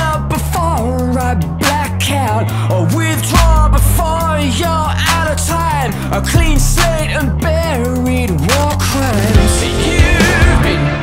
up before I black out, or withdraw before you're out of time. A clean slate and buried war crimes. You've been